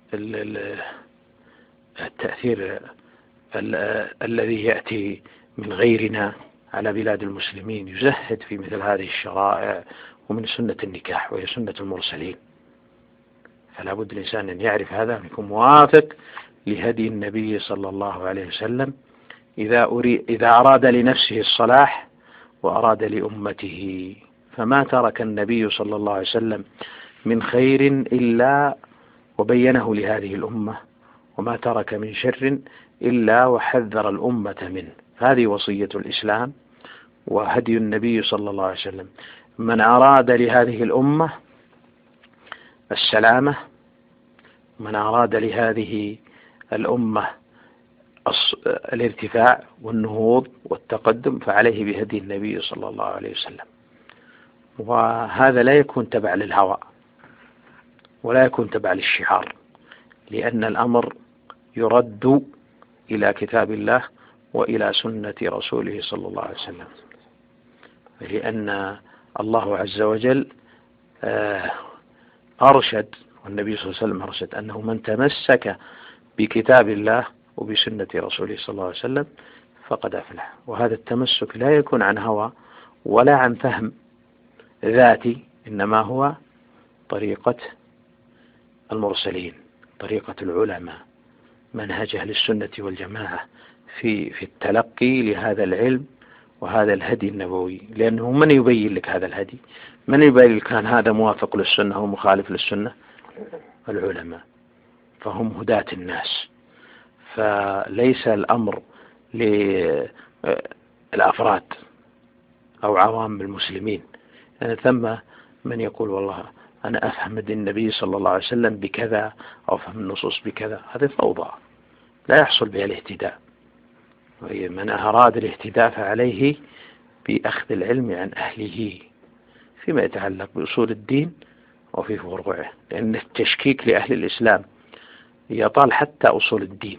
التأثير الذي يأتي من غيرنا على بلاد المسلمين يزهد في مثل هذه الشرائع ومن سنة النكاح، وهي سنة المرسلين. فلا بد الإنسان أن يعرف هذا، أن يكون موافق لهدي النبي صلى الله عليه وسلم إذا أريد إذا أراد لنفسه الصلاح وأراد لأمته. فما ترك النبي صلى الله عليه وسلم من خير إلا وبينه لهذه الأمة، وما ترك من شر إلا وحذر الأمة منه. هذه وصية الإسلام وهدي النبي صلى الله عليه وسلم. من أراد لهذه الأمة السلامة، من أراد لهذه الأمة الارتفاع والنهوض والتقدم، فعليه بهدي النبي صلى الله عليه وسلم. وهذا لا يكون تبع للهوى ولا يكون تبع للشعار، لأن الأمر يرد إلى كتاب الله وإلى سنة رسوله صلى الله عليه وسلم، لأن الله عز وجل أرشد، والنبي صلى الله عليه وسلم أرشد أنه من تمسك بكتاب الله وبسنة رسوله صلى الله عليه وسلم فقد أفلح. وهذا التمسك لا يكون عن هوى ولا عن فهم ذاتي، إنما هو طريقة المرسلين، طريقة العلماء، منهج أهل السنة والجماعة في في التلقي لهذا العلم وهذا الهدي النبوي. لأنه من يبين لك هذا الهدي؟ من يبين لك كان هذا موافق للسنة أو مخالف للسنة؟ العلماء، فهم هداة الناس. فليس الأمر للأفراد أو عوام المسلمين. يعني ثم من يقول والله أنا أفهم النبي صلى الله عليه وسلم بكذا أو أفهم النصوص بكذا، هذه فوضى لا يحصل بها الاهتداء. من أراد الاهتداء فعليه بأخذ العلم عن أهله فيما يتعلق بأصول الدين وفي فروعه، لأن التشكيك لأهل الإسلام يطال حتى أصول الدين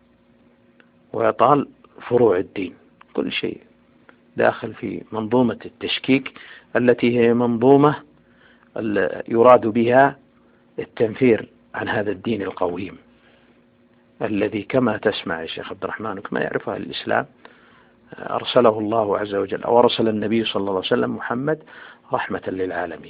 ويطال فروع الدين، كل شيء داخل في منظومة التشكيك التي هي منظومة يراد بها التنفير عن هذا الدين القويم الذي كما تسمع يا شيخ عبد الرحمن وكما يعرفه الإسلام أرسله الله عز وجل، أو أرسل النبي صلى الله عليه وسلم محمد رحمة للعالمين.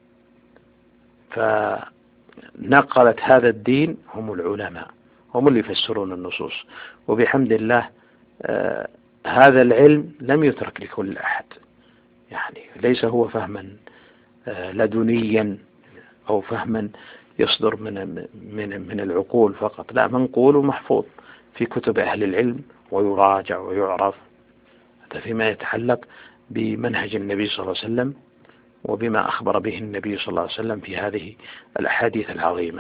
فنقلت هذا الدين هم العلماء، هم اللي يفسرون النصوص. وبحمد الله آه هذا العلم لم يترك لكل أحد، يعني ليس هو فهما آه لدنيا أو فهما يصدر من من من العقول فقط، لا، منقول ومحفوظ في كتب أهل العلم ويراجع ويعرف. هذا فيما يتعلق بمنهج النبي صلى الله عليه وسلم وبما أخبر به النبي صلى الله عليه وسلم في هذه الأحاديث العظيمة.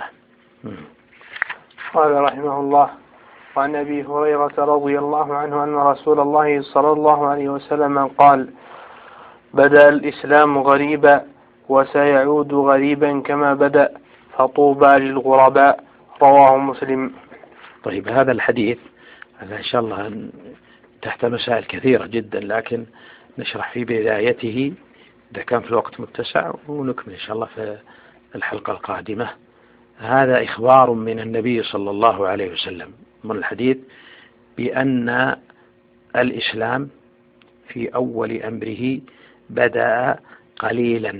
قال رحمه الله: وعن أبي هريرة رضي الله عنه أن رسول الله صلى الله عليه وسلم قال: بدأ الإسلام غريبا وسيعود غريبا كما بدأ فطوبى للغرباء. رواه مسلم. طيب، هذا الحديث هذا إن شاء الله تحت مسائل كثيرة جدا، لكن نشرح في بدايته إذا كان في الوقت متسع، ونكمل إن شاء الله في الحلقة القادمة. هذا إخبار من النبي صلى الله عليه وسلم من الحديث بأن الإسلام في أول أمره بدأ قليلا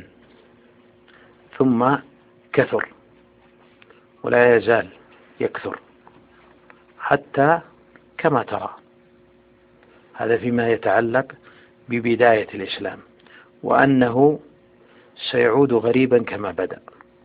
ثم كثر ولا يزال يكثر حتى كما ترى. هذا فيما يتعلق ببداية الإسلام، وأنه سيعود غريبا كما بدأ.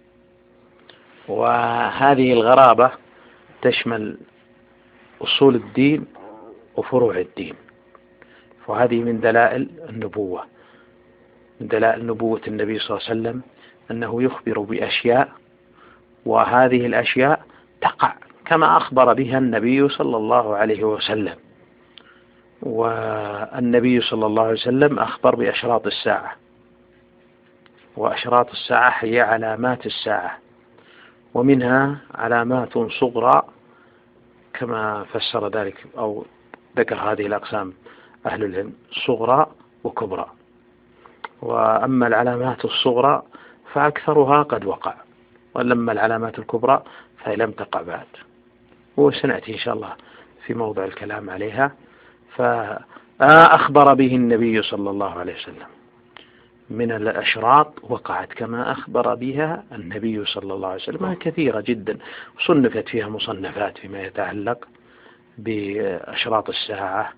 وهذه الغرابة تشمل أصول الدين وفروع الدين، وهذه من دلائل النبوة من دلائل نبوة النبي صلى الله عليه وسلم أنه يخبر بأشياء، وهذه الأشياء تقع كما أخبر بها النبي صلى الله عليه وسلم. والنبي صلى الله عليه وسلم أخبر بأشراط الساعة، وأشراط الساعة هي علامات الساعة، ومنها علامات صغرى كما فسر ذلك أو ذكر هذه الأقسام أهل العلم: صغرى وكبرى. وأما العلامات الصغرى فأكثرها قد وقع، ولما العلامات الكبرى فهي لم تقع بعد، وسنأتي إن شاء الله في موضع الكلام عليها. فأخبر به النبي صلى الله عليه وسلم من الأشراط وقعت كما أخبر بها النبي صلى الله عليه وسلم كثيرة جدا، صنفت فيها مصنفات فيما يتعلق بأشراط الساعة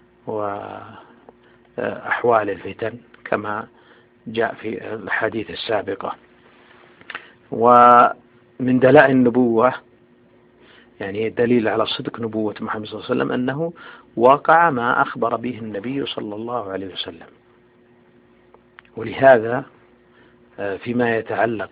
وأحوال الفتن كما جاء في الحديث السابقة. ومن دلائل النبوة، يعني دليل على صدق نبوة محمد صلى الله عليه وسلم، أنه وقع ما أخبر به النبي صلى الله عليه وسلم. ولهذا فيما يتعلق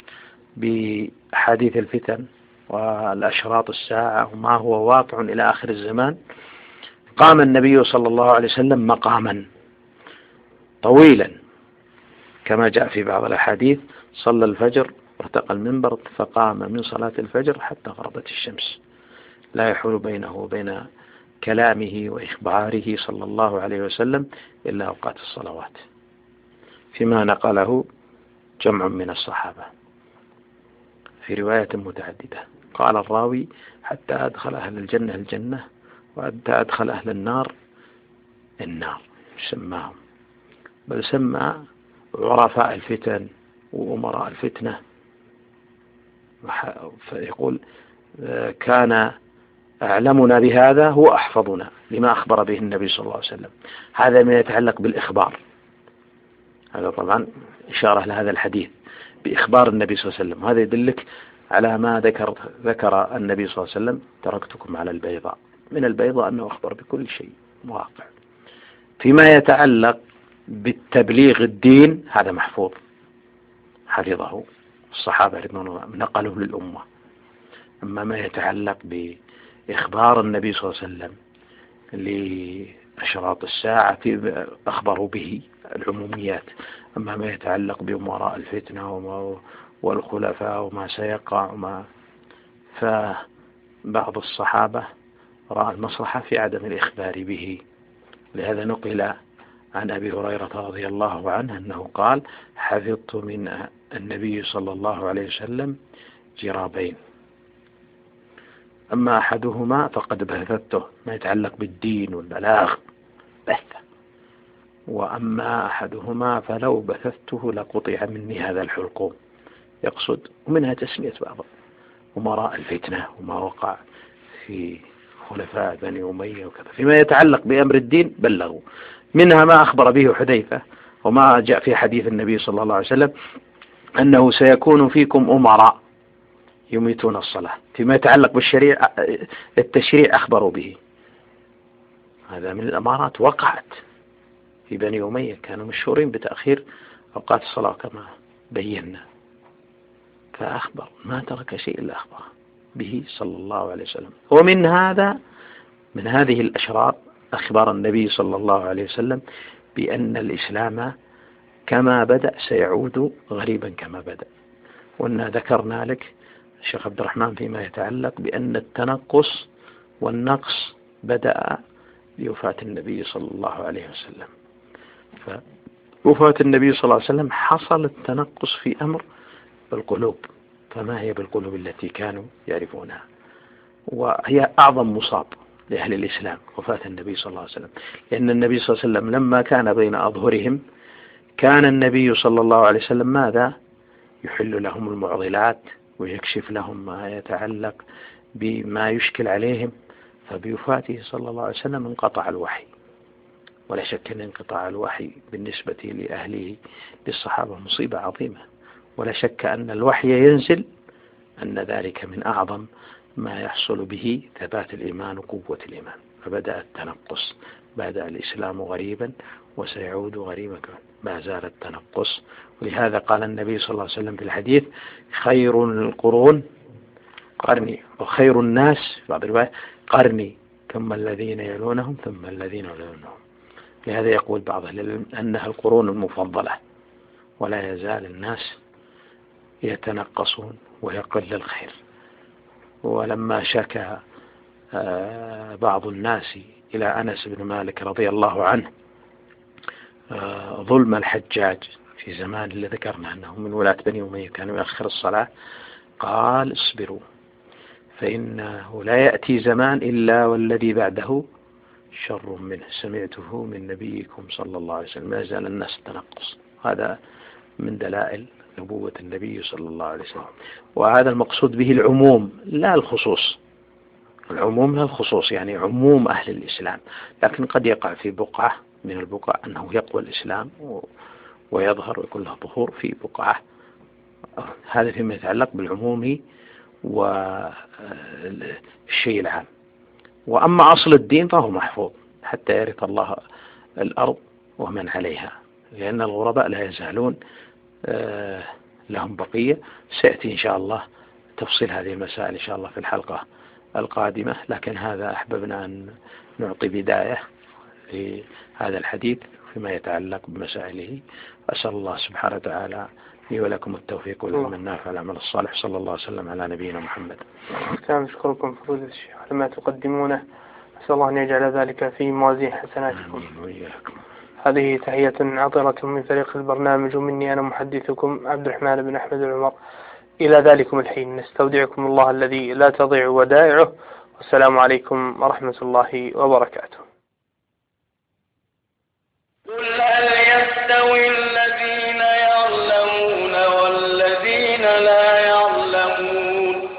بحديث الفتن والأشراط الساعة وما هو واقع إلى آخر الزمان، قام النبي صلى الله عليه وسلم مقاما طويلا كما جاء في بعض الأحاديث: صلى الفجر وارتقى المنبر فقام من صلاة الفجر حتى غربت الشمس، لا يحول بينه وبين كلامه وإخباره صلى الله عليه وسلم إلا أوقات الصلوات، فيما نقله جمع من الصحابة في رواية متعددة. قال الراوي: حتى أدخل أهل الجنة الجنة وحتى أدخل أهل النار النار، سماهم، بل سمى عرفاء الفتن وأمراء الفتنة. فيقول: كان أعلمنا بهذا هو أحفظنا لما أخبر به النبي صلى الله عليه وسلم. هذا ما يتعلق بالإخبار، هذا طبعا إشارة لهذا الحديث بإخبار النبي صلى الله عليه وسلم. وهذا يدلك على ما ذكر ذكر النبي صلى الله عليه وسلم: تركتكم على البيضاء. من البيضاء أنه أخبر بكل شيء واقع. فيما يتعلق بالتبليغ الدين هذا محفوظ، حفظه الصحابة رضوان الله نقلوه للأمة. أما ما يتعلق بإخبار النبي صلى الله عليه وسلم لأشراط الساعة أخبروا به العموميات. أما ما يتعلق بأمراء الفتنة وما والخلفاء وما سيقع وما فبعض الصحابة رأى المصلحة في عدم الإخبار به. لهذا نقل عن أبي هريرة رضي الله عنه أنه قال: حفظت من النبي صلى الله عليه وسلم جرابين، أما أحدهما فقد بثته، ما يتعلق بالدين والبلاغ بثه، وأما أحدهما فلو بثثته لقطع مني هذا الحلقوم. يقصد ومنها تسمية بعض أمراء الفتنة وما وقع في خلفاء بني أمية وكذا. فيما يتعلق بأمر الدين بلغوا، منها ما أخبر به حذيفة وما جاء في حديث النبي صلى الله عليه وسلم أنه سيكون فيكم أمراء يميتون الصلاة. فيما يتعلق بالشريعة التشريع أخبروا به، هذا من الأمارات وقعت في بني أمية كانوا مشهورين بتأخير أوقات الصلاة كما بينا، فأخبر ما ترك شيء إلا أخبر به صلى الله عليه وسلم. ومن هذا من هذه الأشرار أخبار النبي صلى الله عليه وسلم بأن الإسلام كما بدأ سيعود غريبا كما بدأ. وأن ذكرنا لك الشيخ عبد الرحمن فيما يتعلق بأن التنقص والنقص بدأ بوفاة النبي صلى الله عليه وسلم. فوفاة النبي صلى الله عليه وسلم حصل التنقص في أمر بالقلوب، فما هي بالقلوب التي كانوا يعرفونها؟ وهي أعظم مصاب لأهل الإسلام وفاة النبي صلى الله عليه وسلم، لأن النبي صلى الله عليه وسلم لما كان بين أظهرهم كان النبي صلى الله عليه وسلم ماذا؟ يحل لهم المعضلات ويكشف لهم ما يتعلق بما يشكل عليهم. فبوفاته صلى الله عليه وسلم انقطع الوحي، ولا شك أن انقطاع الوحي بالنسبة لأهله للصحابة مصيبة عظيمة، ولا شك أن الوحي ينزل أن ذلك من أعظم ما يحصل به ثبات الإيمان وقوة الإيمان. فبدأ التنقص، بدأ الإسلام غريبا وسيعود غريبا، ما زال التنقص. ولهذا قال النبي صلى الله عليه وسلم في الحديث: خير القرون قرني، وخير الناس في بعض الروايات قرني، ثم الذين يلونهم ثم الذين يلونهم. لهذا يقول بعض أهل العلم أنها القرون المفضلة، ولا يزال الناس يتنقصون ويقل الخير. ولما شكى بعض الناس إلى أنس بن مالك رضي الله عنه ظلم الحجاج في زمان اللي ذكرنا أنه من ولاة بني أمية كان يؤخر الصلاة، قال: اصبروا فإنه لا يأتي زمان إلا والذي بعده شر منه، سمعته من نبيكم صلى الله عليه وسلم. ما زال الناس تنقص، هذا من دلائل نبوة النبي صلى الله عليه وسلم. وهذا المقصود به العموم لا الخصوص، العموم لا الخصوص، يعني عموم أهل الإسلام. لكن قد يقع في بقعة من البقع أنه يقوى الإسلام ويظهر ويكون له ظهور في بقعة، هذا فيما يتعلق بالعموم والشيء العام. وأما أصل الدين فهو محفوظ حتى يرث الله الأرض ومن عليها، لأن الغرباء لا يزالون لهم بقية. سيأتي إن شاء الله تفصيل هذه المسائل إن شاء الله في الحلقة القادمة، لكن هذا أحببنا أن نعطي بداية لهذا الحديث فيما يتعلق بمسائله. أسأل الله سبحانه وتعالى لي ولكم التوفيق والعلم النافع والعمل الصالح، صلى الله وسلم على نبينا محمد. أشكركم فضيلة الشيخ على ما تقدمونه، أسأل الله أن يجعل ذلك في موازين حسناتكم. هذه تحية عطرة من فريق البرنامج، ومني أنا محدثكم عبد الرحمن بن أحمد العمر. إلى ذلكم الحين نستودعكم الله الذي لا تضيع ودائعه، والسلام عليكم ورحمة الله وبركاته. قل هل يستوي الذين يعلمون والذين لا يعلمون؟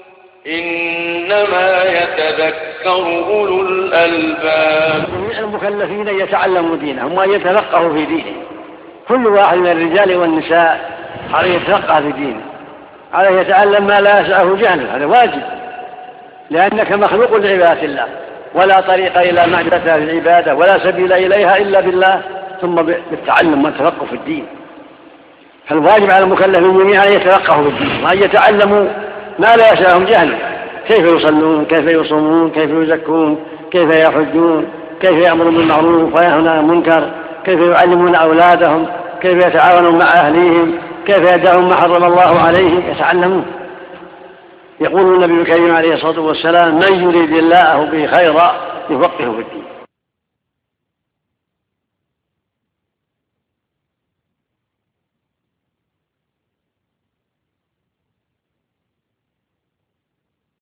إنما يتذكر أولو الألباب. المكلفين يتعلموا دينهم ويتفقهوا في دينهم. كل واحد من الرجال والنساء عليه يتفقه في دينه، عليه يتعلم ما لا يسعه جهله، هذا واجب، لأنك مخلوق لعبادة الله، ولا طريق إلى معرفة العبادة ولا سبيل إليها إلا بالله، ثم بالتعلم والتفقه في الدين. فالواجب على المكلفين جميعا أن يتفقهوا في الدين وأن يتعلموا ما لا يسعهم جهله، كيف يصلون، كيف يصومون، كيف يزكون، كيف يحجون، كيف يأمرون بالمعروف وينهون عن المنكر، كيف يعلمون أولادهم، كيف يتعاونون مع أهليهم، كيف يدعون ما حرم الله عليهم، يتعلمون. يقول النبي الكريم عليه الصلاة والسلام: من يريد الله به خيرا يفقهه في الدين.